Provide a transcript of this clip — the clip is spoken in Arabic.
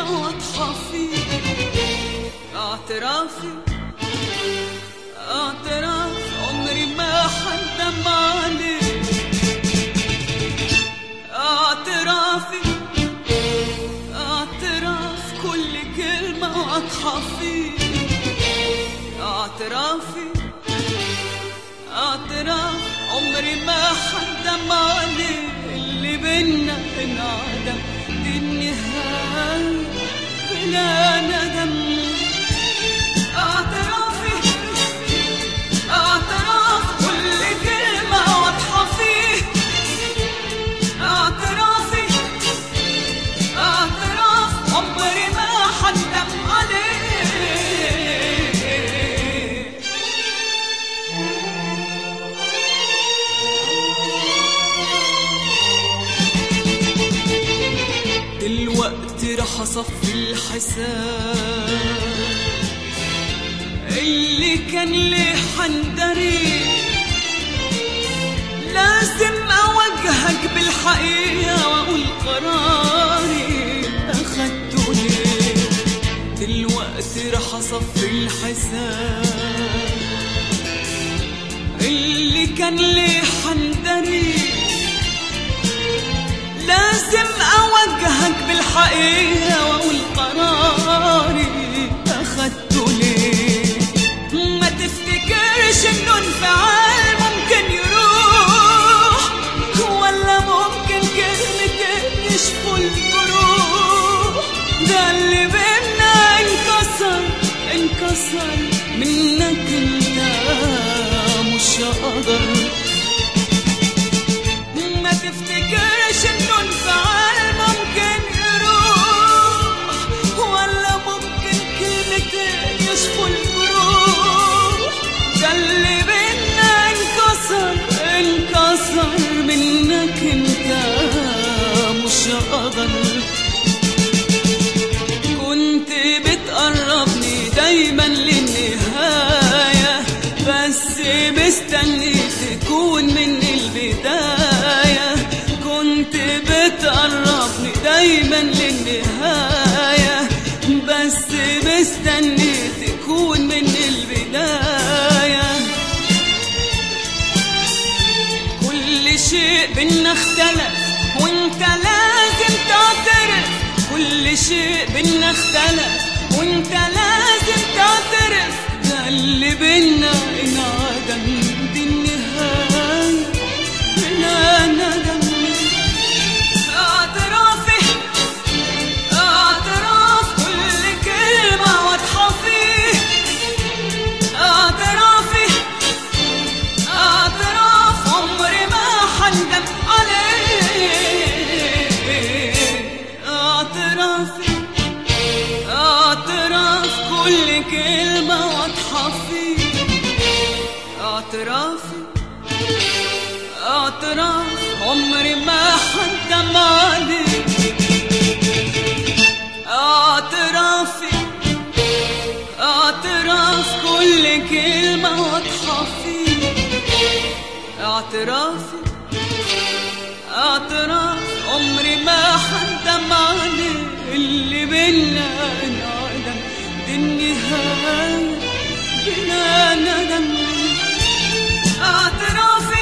واضحة فيه. اعترافي اعتراف عمري ما حندم عليه. اعترافي اعتراف كل كلمة واضحة فيه. اعترافي اعتراف عمري ما حندم عليه. اللي بينا انعدم دي النهاية بلا ندم. اعترافي اعتراف كل كلمة واضحة فيه. اعترافي اعتراف عمري ما حندم عليه. دلوقتي رح اصفي الحساب اللي كان ليه حندري. لازم اواجهك بالحقيقة واقول قراري اخدته ليه. دلوقتي رح اصفي الحساب اللي كان ليه حندري. لازم اواجهك بالحقيقة واقول قراري اخدته ليه. ما تفتكرش انه انفعال ممكن يروح، ولا ممكن كلمتين يشفوا الجروح. ده اللي بينا انكسر منك انت مش هقدر. ما تفتكرش انه انفعال ممكن يروح، ولا ممكن كلمتين يشفوا الجروح. ده اللي بينا انكسر منك انت مش هقدر. كنت بتقربني دايما للنهاية، بس مستني تكون من البداية. كنت بتقربني دايما للنهاية، بس مستني تكون من البداية. كل شيء بينا اختلف وانت لازم تعترف. كل شيء بينا اختلف وانت لازم تعترف. ده اللي بينا انعدم دي النهاية بلا ندم. اعترافي اعتراف كل كلمة واضحة فيه. اعترافي اعتراف عمري ما حندم عليه. اعترافي اعتراف كل كلمة واضحة فيه. اعترافي اعتراف عمري ما حندم عليه. اعترافي اعتراف كل كلمة واضحة فيه. اعترافي اعتراف عمري ما حندم عليه. اللي بينا انعدم دي النهاية بلا ندم. اعترافي